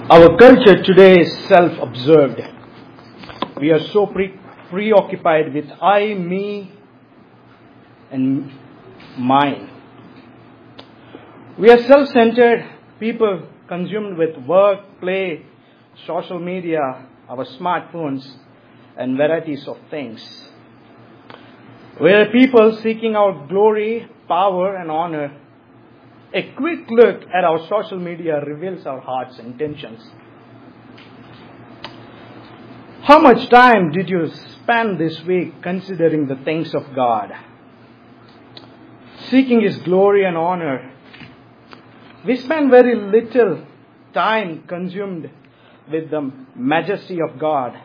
Our culture today is self-absorbed. We are so preoccupied with I, me, and mine. We are self-centered people consumed with work, play, social media, our smartphones, and varieties of things. We are people seeking out glory, power, and honor. A quick look at our social media reveals our heart's intentions. How much time did you spend this week considering the things of God? Seeking His glory and honor. We spend very little time consumed with the majesty of God.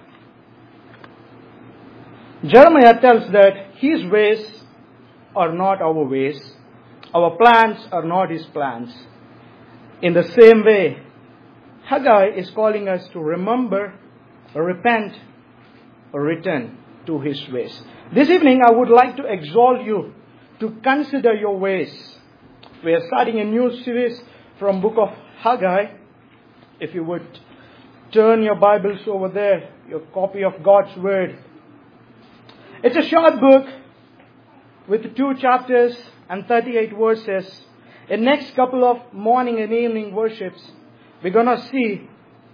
Jeremiah tells that His ways are not our ways. Our plans are not His plans. In the same way, Haggai is calling us to remember, repent, or return to His ways. This evening, I would like to exhort you to consider your ways. We are starting a new series from book of Haggai. If you would turn your Bibles over there, your copy of God's Word. It's a short book with 2 chapters and 38 verses. In next couple of morning and evening worships, we're going to see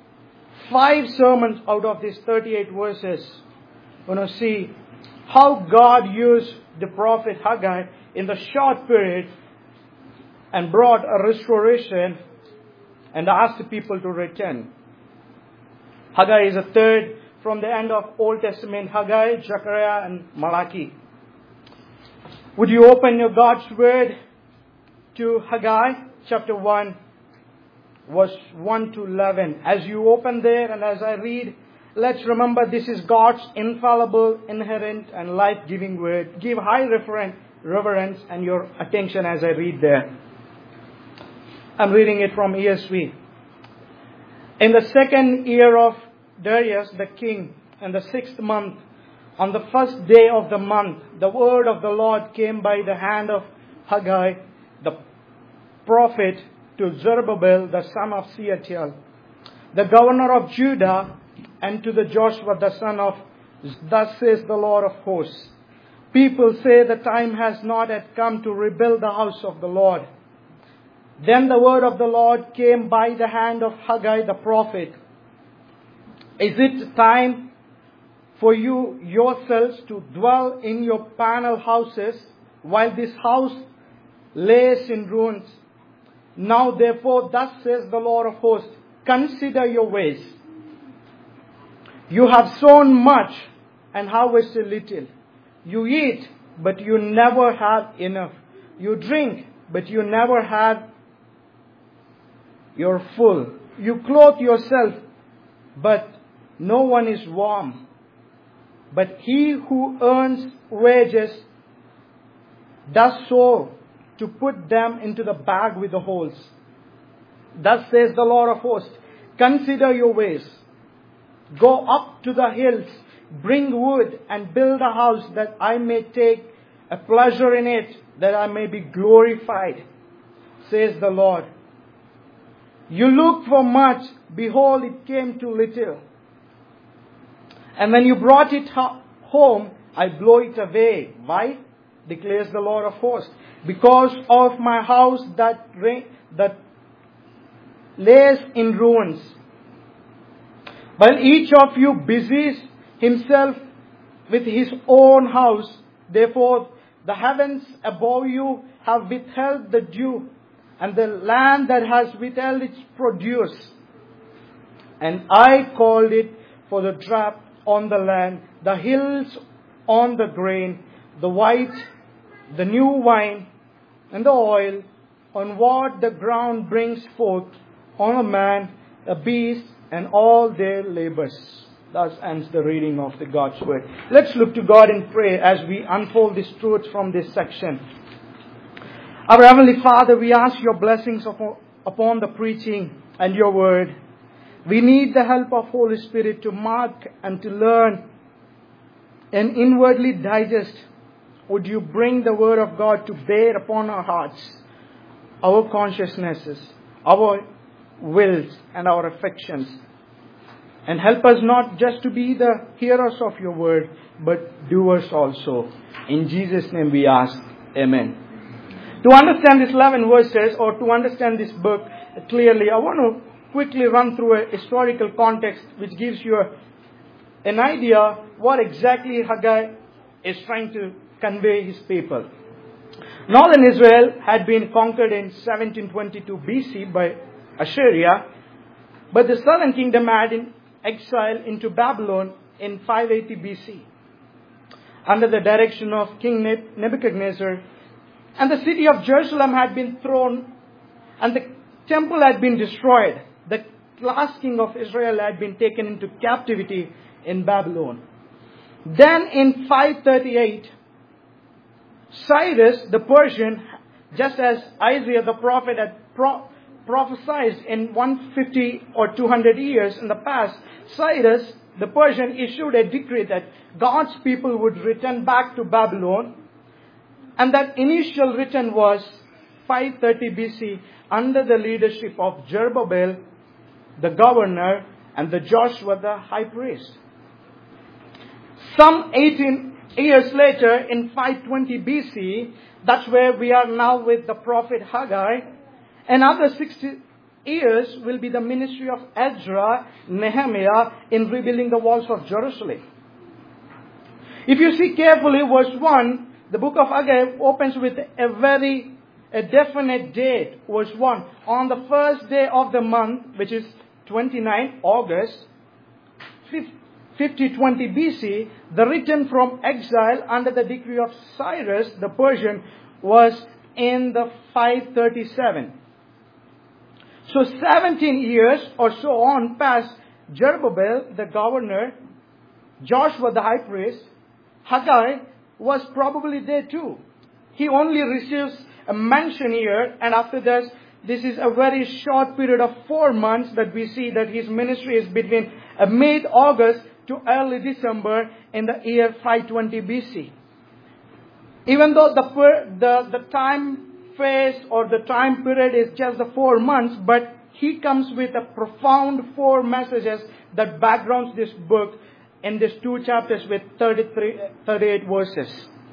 5 sermons out of these 38 verses. We're going to see how God used the prophet Haggai in the short period and brought a restoration and asked the people to return. Haggai is a third from the end of Old Testament: Haggai, Zechariah, and Malachi. Would you open your God's Word to Haggai chapter 1, verse 1 to 11. As you open there and as I read, let's remember this is God's infallible, inerrant, and life-giving Word. Give high reverence and your attention as I read there. I'm reading it from ESV. In the 2nd year of Darius the king, in the 6th month, on the 1st day of the month, the word of the Lord came by the hand of Haggai, the prophet, to Zerubbabel, the son of Shealtiel, the governor of Judah, and to the Joshua, the son of, thus says the Lord of hosts. People say the time has not yet come to rebuild the house of the Lord. Then the word of the Lord came by the hand of Haggai the prophet. Is it time for you yourselves to dwell in your panel houses while this house lays in ruins? Now therefore, thus says the Lord of hosts, consider your ways. You have sown much and harvested little. You eat, but you never have enough. You drink, but you never have your full. You clothe yourself, but no one is warm. But he who earns wages does so to put them into the bag with the holes. Thus says the Lord of hosts, consider your ways. Go up to the hills, bring wood, and build a house that I may take a pleasure in it, that I may be glorified, says the Lord. You looked for much, behold, it came to little. And when you brought it home, I blow it away. Why? Declares the Lord of hosts. Because of my house that lays in ruins. While each of you busies himself with his own house, therefore the heavens above you have withheld the dew, and the land that has withheld its produce. And I called it for the drought on the land, the hills on the grain, the white, the new wine, and the oil, on what the ground brings forth, on a man, a beast, and all their labors. Thus ends the reading of the God's Word. Let's look to God in prayer as we unfold these truths from this section. Our Heavenly Father, we ask your blessings upon the preaching and your Word. We need the help of Holy Spirit to mark and to learn and inwardly digest. Would you bring the Word of God to bear upon our hearts, our consciousnesses, our wills and our affections. And help us not just to be the hearers of your word, but doers also. In Jesus' name we ask. Amen. To understand these 11 verses, or to understand this book clearly, I want to quickly run through a historical context which gives you an idea what exactly Haggai is trying to convey his people. Northern Israel had been conquered in 1722 BC by Assyria, but the southern kingdom had been exiled into Babylon in 580 BC under the direction of King Nebuchadnezzar. And the city of Jerusalem had been thrown, and the temple had been destroyed. The last king of Israel had been taken into captivity in Babylon. Then in 538, Cyrus the Persian, just as Isaiah the prophet had prophesied in 150 or 200 years in the past, Cyrus the Persian issued a decree that God's people would return back to Babylon. And that initial return was 530 BC under the leadership of Zerubbabel, the governor, and the Joshua, the high priest. Some 18 years later, in 520 BC, that's where we are now with the prophet Haggai. Another 60 years will be the ministry of Ezra, Nehemiah, in rebuilding the walls of Jerusalem. If you see carefully verse 1, the book of Haggai opens with a definite date, verse 1. On the first day of the month, which is 29 August, 5020 BC, the return from exile under the decree of Cyrus the Persian was in the 537. So 17 years or so on past Zerubbabel, the governor, Joshua, the high priest, Haggai was probably there too. He only receives a mention here, and after this is a very short period of 4 months that we see that his ministry is between mid-August to early December in the year 520 BC. Even though the time phase or the time period is just the 4 months, but he comes with a profound 4 messages that backgrounds this book in these 2 chapters with 38 verses.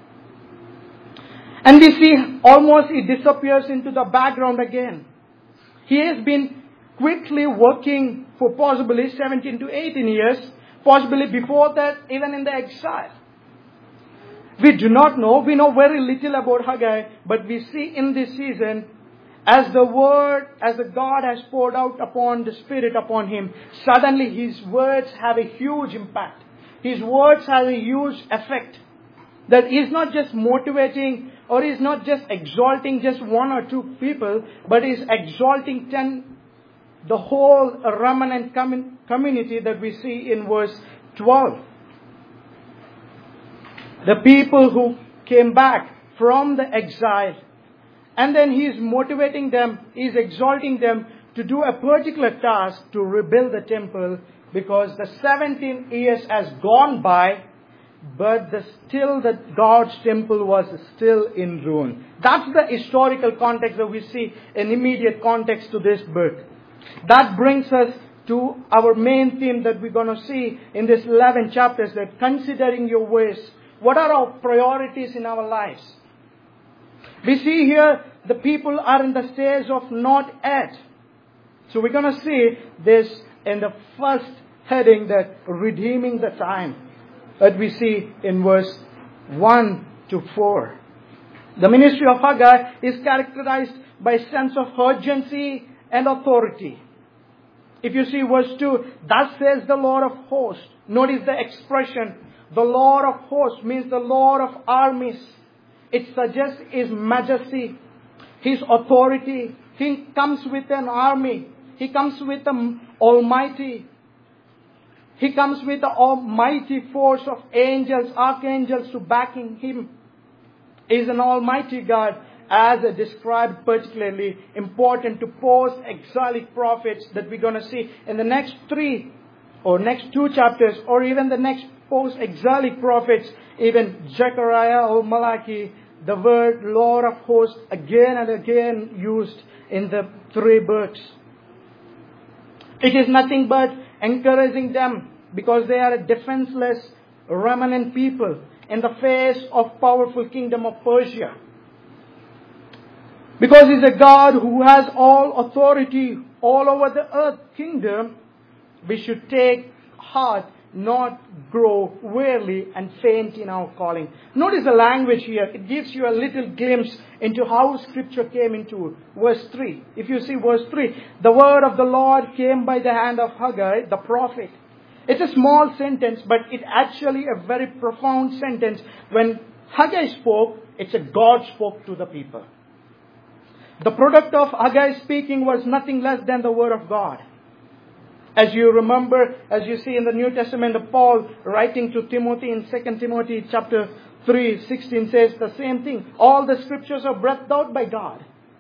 And we see almost it disappears into the background again. He has been quickly working for possibly 17 to 18 years, possibly before that even in the exile. We do not know. We know very little about Haggai, but we see in this season, as the word, as the God has poured out upon the Spirit upon him, suddenly his words have a huge impact. His words have a huge effect. That he's not just motivating or he's not just exalting just 1 or 2 people, but he's exalting the whole remnant community that we see in verse 12. The people who came back from the exile. And then he is motivating them, he is exalting them to do a particular task to rebuild the temple, because the 17 years has gone by, but still God's temple was still in ruin. That's the historical context that we see, an immediate context to this book. That brings us to our main theme that we're going to see in this 11 chapters, that considering your ways, what are our priorities in our lives? We see here the people are in the stage of not yet. So we're going to see this in the first heading, that redeeming the time, that we see in verse 1 to 4. The ministry of Haggai is characterized by a sense of urgency and authority. If you see verse 2, thus says the Lord of hosts. Notice the expression, the Lord of hosts means the Lord of armies. It suggests His majesty, His authority. He comes with an army. He comes with the Almighty. He comes with the almighty force of angels, archangels to backing Him. He is an almighty God, as described particularly important to post-exilic prophets that we're going to see in the next 3 or next 2 chapters, or even the next post-exilic prophets, even Zechariah or Malachi. The word Lord of hosts again and again used in the 3 books. It is nothing but encouraging them because they are a defenseless remnant people in the face of powerful kingdom of Persia. Because He's a God who has all authority all over the earth kingdom, we should take heart, not grow weary and faint in our calling. Notice the language here. It gives you a little glimpse into how Scripture came into verse 3. If you see verse 3, the word of the Lord came by the hand of Haggai, the prophet. It's a small sentence, but it's actually a very profound sentence. When Haggai spoke, it's a God spoke to the people. The product of Haggai speaking was nothing less than the word of God. As you remember, as you see in the New Testament, Paul writing to Timothy in 2 Timothy chapter 3:16 says the same thing. All the scriptures are breathed out by God.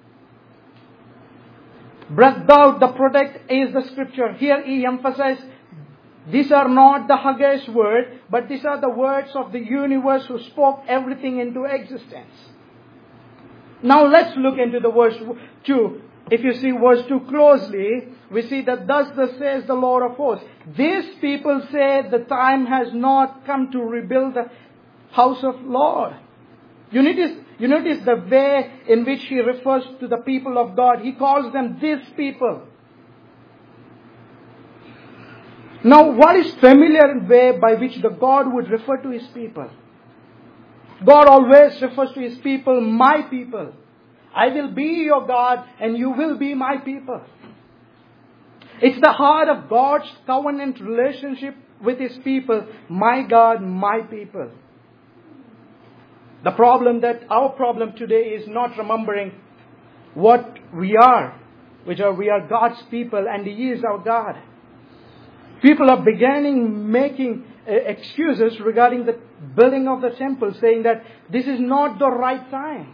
Breathed out, the product is the scripture. Here he emphasized, these are not the Haggai's word, but these are the words of the universe who spoke everything into existence. Now let's look into the verse 2. If you see verse 2 closely, we see that thus says the Lord of hosts. These people say the time has not come to rebuild the house of Lord. You notice the way in which he refers to the people of God. He calls them these people. Now what is familiar way by which the God would refer to His people? God always refers to His people, my people. I will be your God and you will be my people. It's the heart of God's covenant relationship with His people. My God, my people. Our problem today is not remembering what we are, we are God's people and He is our God. People are beginning making excuses regarding the building of the temple, saying that this is not the right time.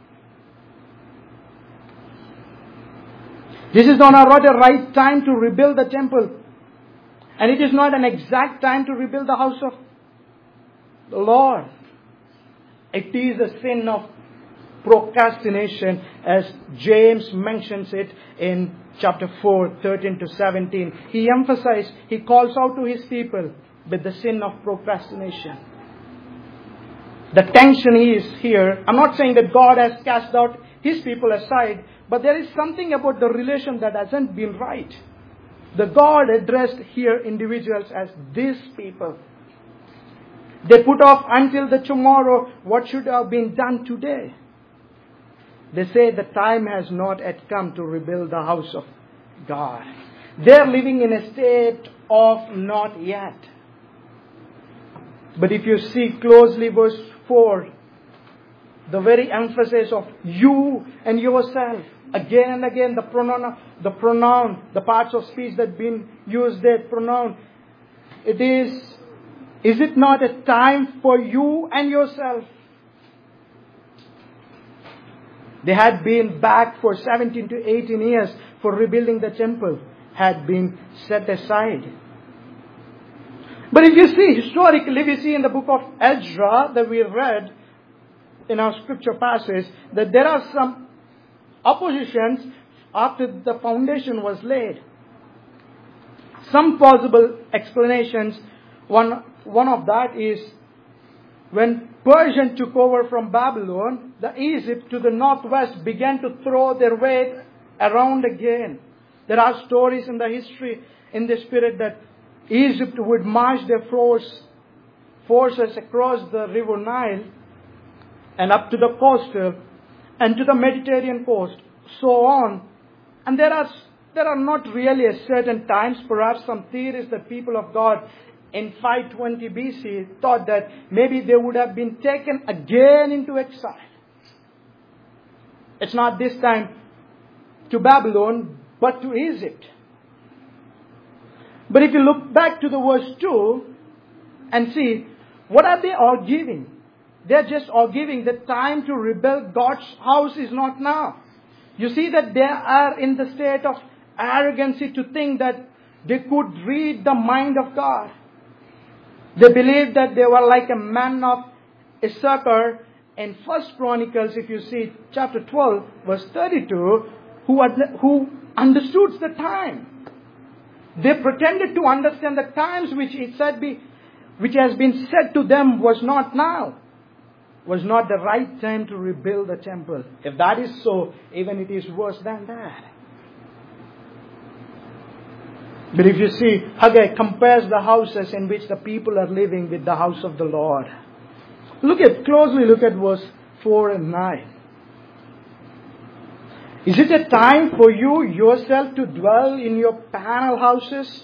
This is not the right time to rebuild the temple. And it is not an exact time to rebuild the house of the Lord. It is a sin of procrastination, as James mentions it in chapter 4, 13 to 17. He calls out to his people with the sin of procrastination. The tension is here. I'm not saying that God has cast out His people aside, but there is something about the relation that hasn't been right. The God addressed here individuals as these people. They put off until the tomorrow what should have been done today. They say the time has not yet come to rebuild the house of God. They're living in a state of not yet. But if you see closely verse 4, the very emphasis of you and yourself, again and again the pronoun, the parts of speech that been used there, pronoun, is it not a time for you and yourself? They had been back for 17 to 18 years for rebuilding the temple, had been set aside. But if you see, historically, we see in the book of Ezra that we read in our scripture passage, that there are some oppositions after the foundation was laid. Some possible explanations, one of that is when Persian took over from Babylon, the Egypt to the northwest began to throw their weight around again. There are stories in the history, in the spirit, that Egypt would march their forces across the river Nile and up to the coastal and to the Mediterranean coast, so on. And there are not really a certain times. Perhaps some theorists, the people of God in 520 BC thought that maybe they would have been taken again into exile. It's not this time to Babylon, but to Egypt. But if you look back to the verse 2 and see, what are they arguing? They're just arguing the time to rebuild God's house is not now. You see that they are in the state of arrogancy to think that they could read the mind of God. They believed that they were like a man of Issachar in 1 Chronicles, if you see chapter 12, verse 32, who understood the time. They pretended to understand the times which has been said to them was not now, was not the right time to rebuild the temple. If that is so, even it is worse than that. But if you see, Haggai compares the houses in which the people are living with the house of the Lord. Closely look at verse 4 and 9. Is it a time for you yourself to dwell in your panel houses?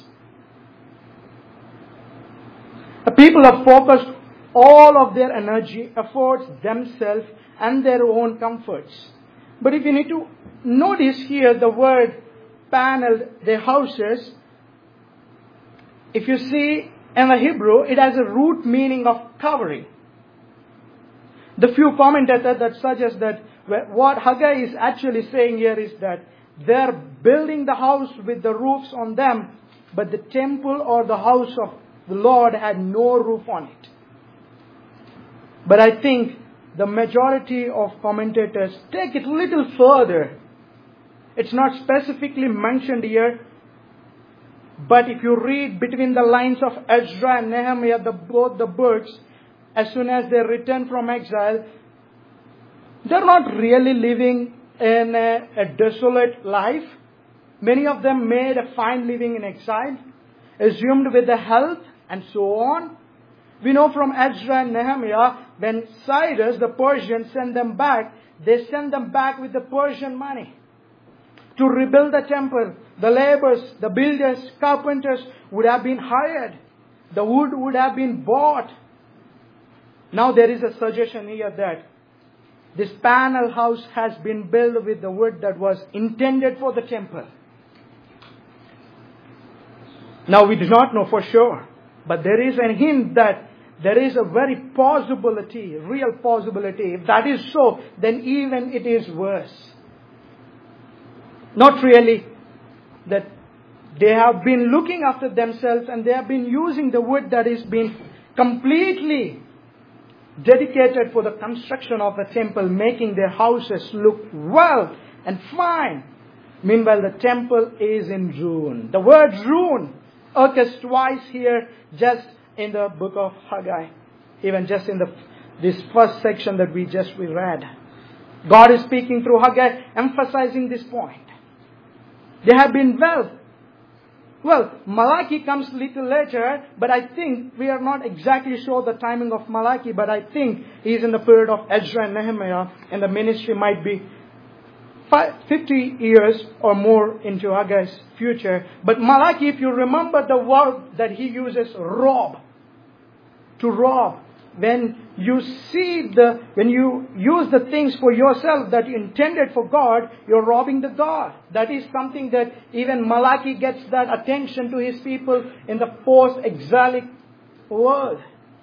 The people have focused all of their energy, efforts, themselves, and their own comforts. But if you need to notice here the word paneled, their houses, if you see in the Hebrew, it has a root meaning of covering. The few commentators that suggest that what Haggai is actually saying here is that they're building the house with the roofs on them, but the temple or the house of the Lord had no roof on it. But I think the majority of commentators take it a little further. It's not specifically mentioned here, but if you read between the lines of Ezra and Nehemiah, both the books, as soon as they return from exile, they're not really living in a desolate life. Many of them made a fine living in exile, assumed with the health and so on. We know from Ezra and Nehemiah, when Cyrus, the Persian, sent them back, they sent them back with the Persian money to rebuild the temple. The laborers, the builders, carpenters would have been hired. The wood would have been bought. Now there is a suggestion here that this panel house has been built with the wood that was intended for the temple. Now we do not know for sure, but there is a hint that there is a very possibility, real possibility. If that is so, then even it is worse. Not really that they have been looking after themselves and they have been using the wood that is being completely dedicated for the construction of the temple, making their houses look well and fine. Meanwhile, the temple is in ruin. The word ruin occurs twice here just in the book of Haggai, even just in this first section that we read. God is speaking through Haggai, emphasizing this point. They have been well, Malachi comes a little later, but I think we are not exactly sure the timing of Malachi, but I think he is in the period of Ezra and Nehemiah, and the ministry might be 50 years or more into Haggai's future. But Malachi, if you remember the word that he uses, rob. To rob. When you use the things for yourself that you intended for God, you're robbing the God. That is something that even Malachi gets that attention to his people in the post-exilic world.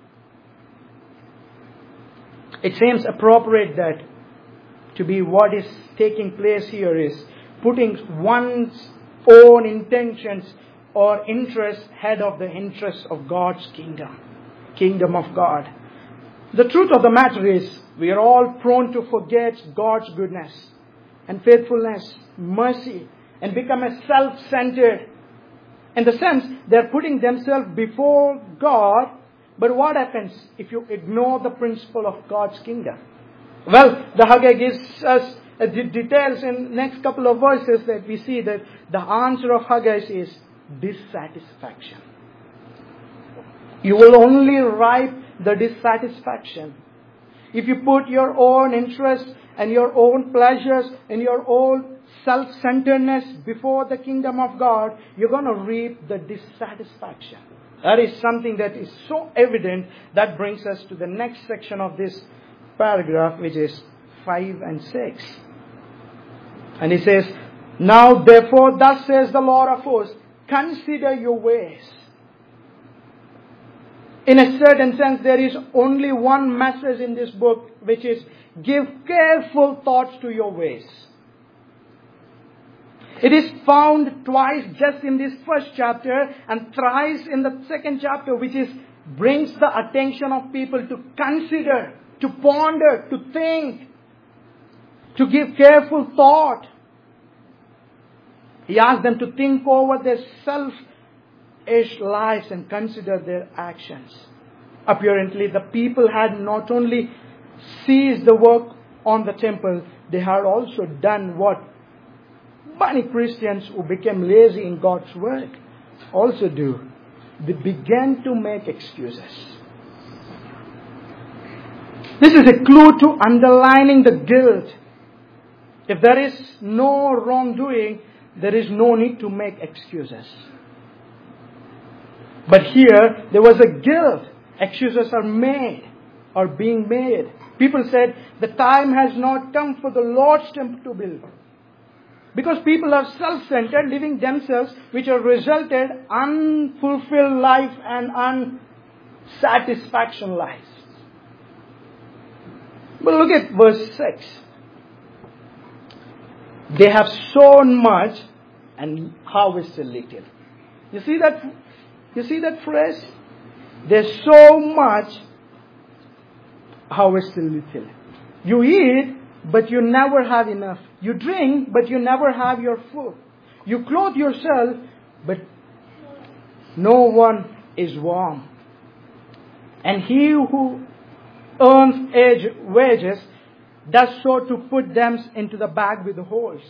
It seems appropriate that to be what is taking place here is putting one's own intentions or interests ahead of the interests of God's kingdom of God. The truth of the matter is, we are all prone to forget God's goodness and faithfulness, mercy, and become a self-centered. In the sense, they're putting themselves before God, but what happens if you ignore the principle of God's kingdom? Well, the Haggai gives us the details in next couple of verses that we see that the answer of Haggai is dissatisfaction. You will only ripe the dissatisfaction if you put your own interests and your own pleasures and your own self-centeredness before the kingdom of God. You're going to reap the dissatisfaction. That is something that is so evident. That brings us to the next section of this paragraph, which is 5 and 6. And he says, "Now therefore, thus says the Lord of hosts, consider your ways." In a certain sense, there is only one message in this book, which is, give careful thoughts to your ways. It is found twice just in this first chapter and thrice in the second chapter, which brings the attention of people to consider, to ponder, to think, to give careful thought. He asks them to think over their aged lives and consider their actions. Apparently, the people had not only ceased the work on the temple, they had also done what many Christians who became lazy in God's work also do. They began to make excuses. This is a clue to underlining the guilt. If there is no wrongdoing, there is no need to make excuses. But here, there was a guilt. Excuses are being made. People said, the time has not come for the Lord's temple to build. Because people are self-centered, living themselves, which have resulted unfulfilled life and unsatisfaction lives. But look at verse 6. They have sown much and harvested little. You see that phrase? They sow much, harvested little. You eat, but you never have enough. You drink, but you never have your food. You clothe yourself, but no one is warm. And he who earns wages does so to put them into the bag with the holes.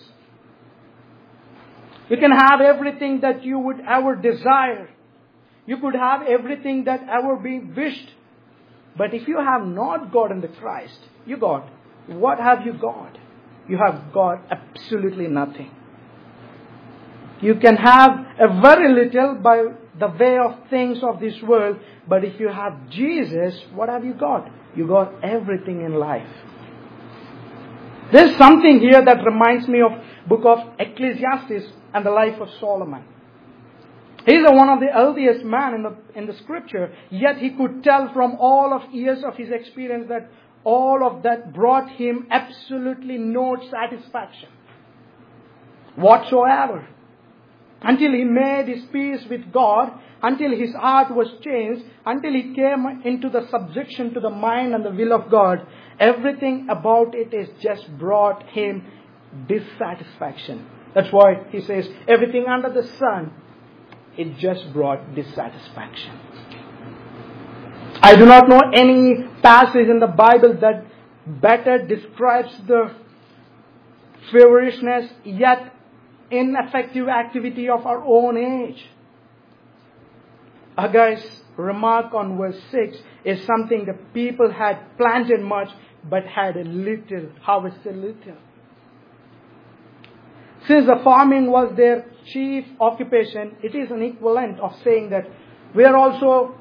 You can have everything that you would ever desire. You could have everything that ever be wished. But if you have not gotten the Christ, what have you got? You have got absolutely nothing. You can have a very little by the way of things of this world, but if you have Jesus, what have you got? You got everything in life. There's something here that reminds me of book of Ecclesiastes and the life of Solomon. He's one of the earliest man in the scripture, yet he could tell from all of years of his experience that all of that brought him absolutely no satisfaction whatsoever. Until he made his peace with God, until his heart was changed, until he came into the subjection to the mind and the will of God, everything about it is just brought him dissatisfaction. That's why he says, everything under the sun, it just brought dissatisfaction. I do not know any passage in the Bible that better describes the feverishness yet ineffective activity of our own age. Haggai's remark on verse 6 is something the people had planted much but had a little, harvested little. Since the farming was their chief occupation, it is an equivalent of saying that we are also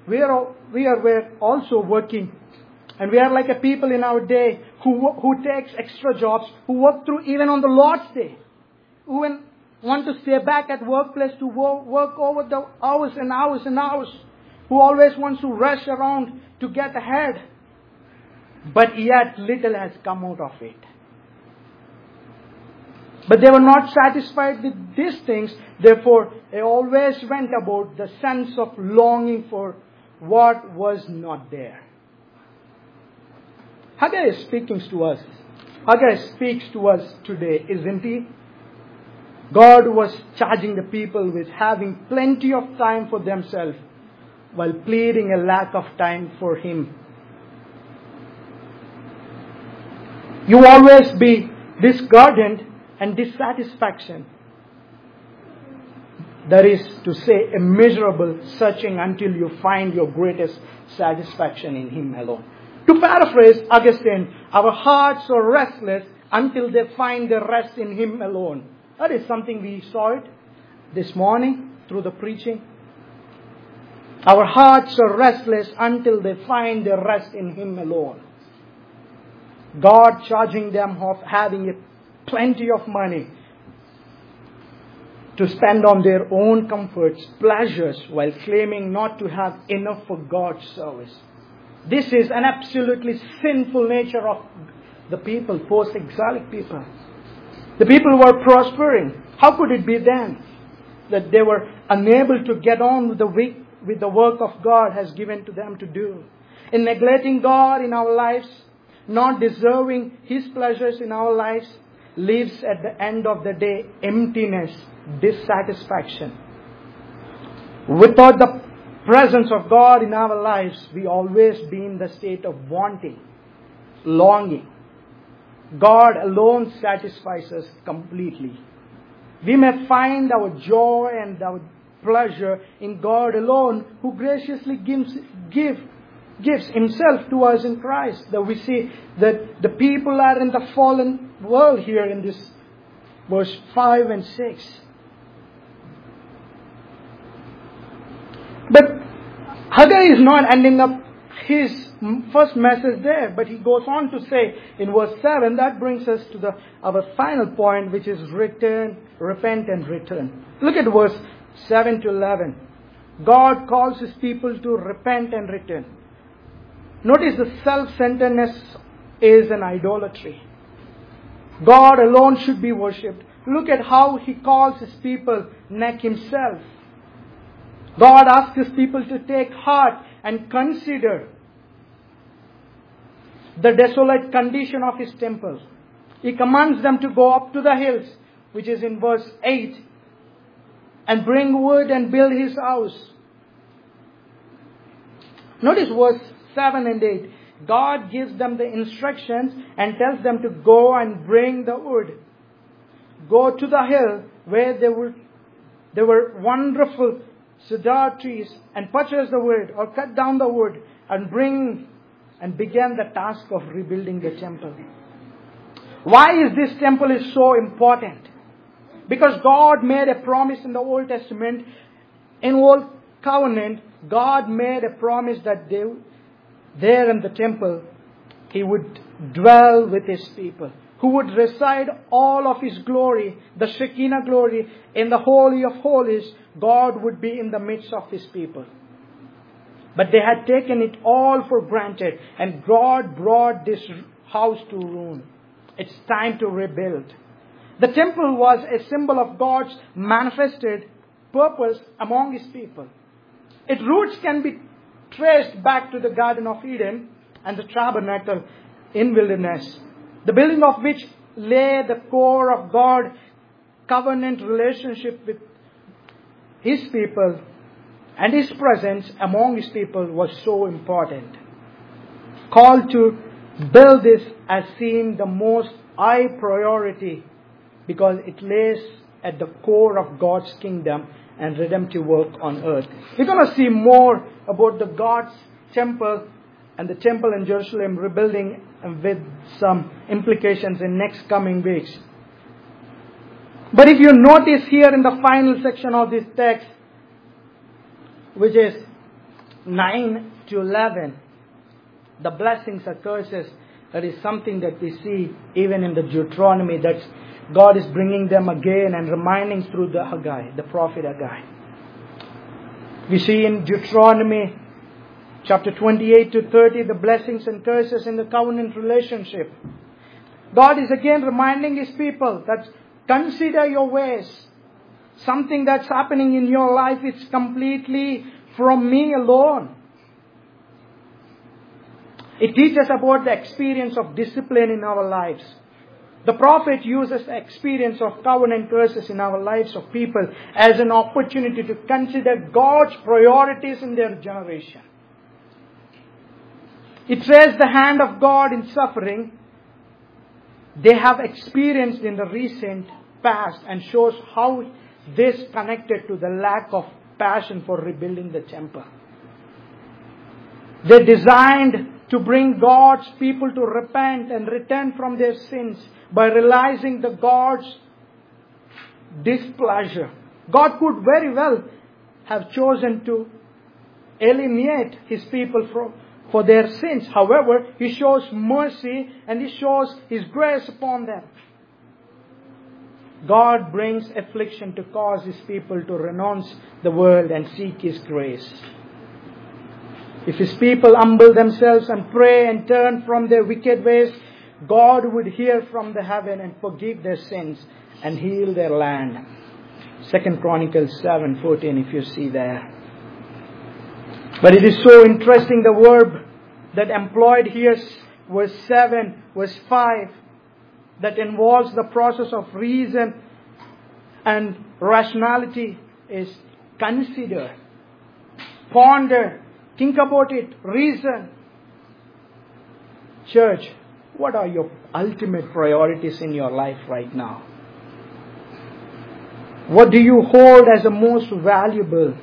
working, and we are like a people in our day who takes extra jobs, who work through even on the Lord's day, who want to stay back at workplace to work over the hours and hours and hours, who always wants to rush around to get ahead, but yet little has come out of it. But they were not satisfied with these things. Therefore, they always went about the sense of longing for what was not there. Haggai speaks to us. Haggai speaks to us today, isn't he? God was charging the people with having plenty of time for themselves while pleading a lack of time for him. You always be discordant and dissatisfaction. That is to say, a miserable searching until you find your greatest satisfaction in him alone. To paraphrase Augustine, our hearts are restless until they find their rest in him alone. That is something we saw it this morning through the preaching. Our hearts are restless until they find their rest in him alone. God charging them of having plenty of money to spend on their own comforts, pleasures, while claiming not to have enough for God's service. This is an absolutely sinful nature of the people, post-exilic people. The people were prospering. How could it be then that they were unable to get on with the work of God has given to them to do? In neglecting God in our lives, not deserving his pleasures in our lives, leaves at the end of the day emptiness, dissatisfaction. Without the presence of God in our lives, we always be in the state of wanting, longing. God alone satisfies us completely. We may find our joy and our pleasure in God alone, who graciously gives Himself to us in Christ. Though we see that the people are in the fallen world here in this verse 5 and 6. But Haggai is not ending up his first message there, but he goes on to say in verse 7, that brings us to our final point, which is return, repent and return. Look at verse 7 to 11. God calls His people to repent and return. Notice the self-centeredness is an idolatry. God alone should be worshipped. Look at how He calls His people neck Himself. God asks His people to take heart and consider the desolate condition of His temple. He commands them to go up to the hills, which is in verse 8, and bring wood and build His house. Notice verse 7 and 8. God gives them the instructions and tells them to go and bring the wood. Go to the hill where there were wonderful cedar trees, and purchase the wood or cut down the wood and bring and began the task of rebuilding the temple. Why is this temple is so important? Because God made a promise in the Old Testament. In Old Covenant, God made a promise that there in the temple, He would dwell with His people, who would reside all of His glory, the Shekinah glory, in the Holy of Holies. God would be in the midst of His people. But they had taken it all for granted, and God brought this house to ruin. It's time to rebuild. The temple was a symbol of God's manifested purpose among His people. Its roots can be traced back to the Garden of Eden and the tabernacle in wilderness, the building of which lay the core of God's covenant relationship with His people, and His presence among His people was so important. Called to build this as seen the most high priority, because it lays at the core of God's kingdom and redemptive work on earth. We're going to see more about the God's temple and the temple in Jerusalem rebuilding, with some implications in next coming weeks. But if you notice here in the final section of this text, which is 9 to 11, the blessings or curses, that is something that we see even in the Deuteronomy, that God is bringing them again and reminding through the Haggai, the prophet Haggai. We see in Deuteronomy chapter 28 to 30, the blessings and curses in the covenant relationship. God is again reminding His people that consider your ways. Something that's happening in your life, it's completely from me alone. It teaches about the experience of discipline in our lives. The prophet uses the experience of covenant curses in our lives of people as an opportunity to consider God's priorities in their generation. It traces the hand of God in suffering they have experienced in the recent past, and shows how this connected to the lack of passion for rebuilding the temple. They're designed to bring God's people to repent and return from their sins by realizing the God's displeasure. God could very well have chosen to alienate His people for their sins. However, He shows mercy and He shows His grace upon them. God brings affliction to cause His people to renounce the world and seek His grace. If His people humble themselves and pray and turn from their wicked ways, God would hear from the heaven and forgive their sins and heal their land. 2 Chronicles 7:14, if you see there. But it is so interesting, the verb that employed here, verse 7, verse 5, that involves the process of reason and rationality, is consider. ponder, think about it, reason. Church, what are your ultimate priorities in your life right now? What do you hold as the most valuable?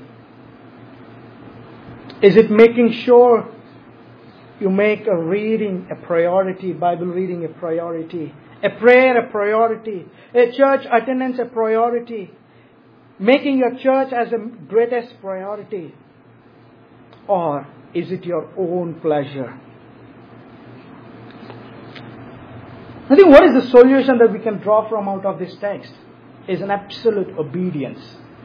Is it making sure you make a reading a priority, Bible reading a priority, a prayer a priority, a church attendance a priority, making your church as the greatest priority? Or is it your own pleasure? I think what is the solution that we can draw from out of this text is an absolute obedience.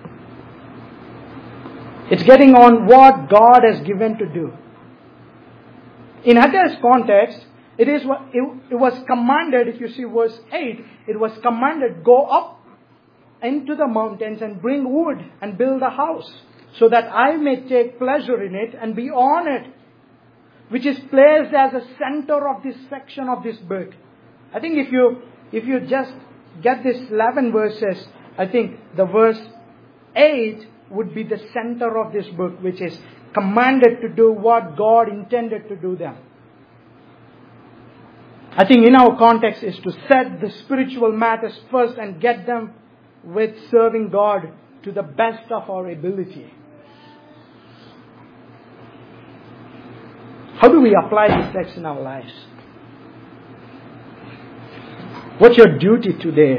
It's getting on what God has given to do. In Haggai's context, it was commanded, if you see verse 8, it was commanded, go up into the mountains and bring wood and build a house, so that I may take pleasure in it and be on it, which is placed as a center of this section of this book. I think if you just get this 11 verses, I think the verse 8 would be the center of this book, which is commanded to do what God intended to do them. I think in our context is to set the spiritual matters first and get them with serving God to the best of our ability. How do we apply this text in our lives? What's your duty today?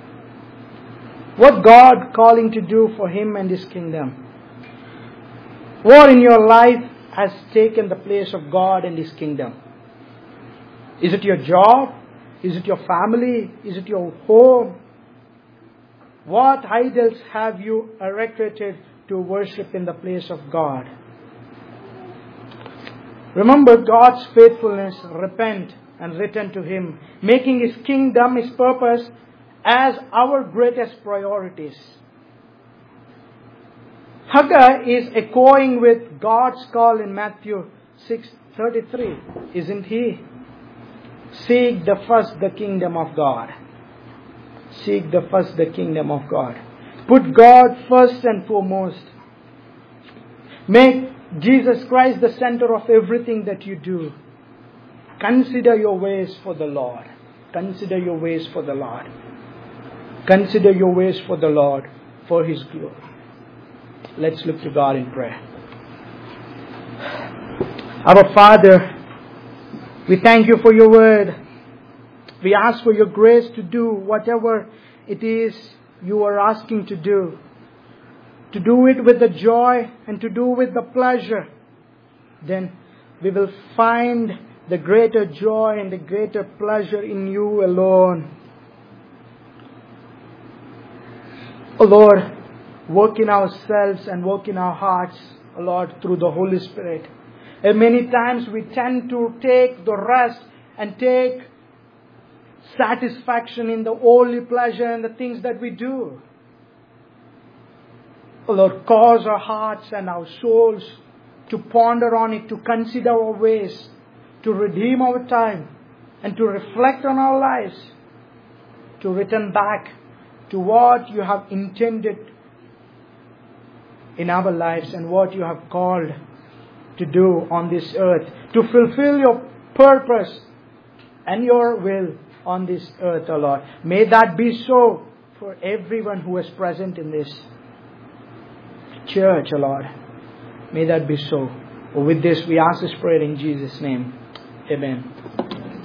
What God calling to do for Him and His kingdom? What in your life has taken the place of God and His kingdom? Is it your job? Is it your family? Is it your home? What idols have you erected to worship in the place of God? Remember God's faithfulness, repent and return to Him, making His kingdom, His purpose as our greatest priorities. Haggai is echoing with God's call in Matthew 6:33, isn't he? Seek the first the kingdom of God. Seek the first the kingdom of God. Put God first and foremost. Make Jesus Christ the center of everything that you do. Consider your ways for the Lord. Consider your ways for the Lord. Consider your ways for the Lord, for His glory. Let's look to God in prayer. Our Father, we thank You for Your word. We ask for Your grace to do whatever it is You are asking to do it with the joy and to do with the pleasure. Then we will find the greater joy and the greater pleasure in You alone. Oh Lord, work in ourselves and work in our hearts, oh Lord, through the Holy Spirit. And many times we tend to take the rest and take satisfaction in the holy pleasure and the things that we do. Oh Lord, cause our hearts and our souls to ponder on it, to consider our ways, to redeem our time, and to reflect on our lives, to return back to what You have intended in our lives and what You have called to do on this earth, to fulfill Your purpose and Your will on this earth, O Lord. May that be so for everyone who is present in this church, O Lord. May that be so. With this, we ask this prayer in Jesus' name. Amen.